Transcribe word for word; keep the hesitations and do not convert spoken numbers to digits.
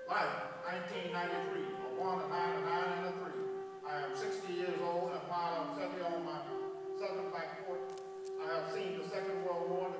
Life, nineteen ninety-three, a one, a nine, a nine, and a three. I am sixty years old, and while I'm sitting on my southern back porch, I have seen the Second World War,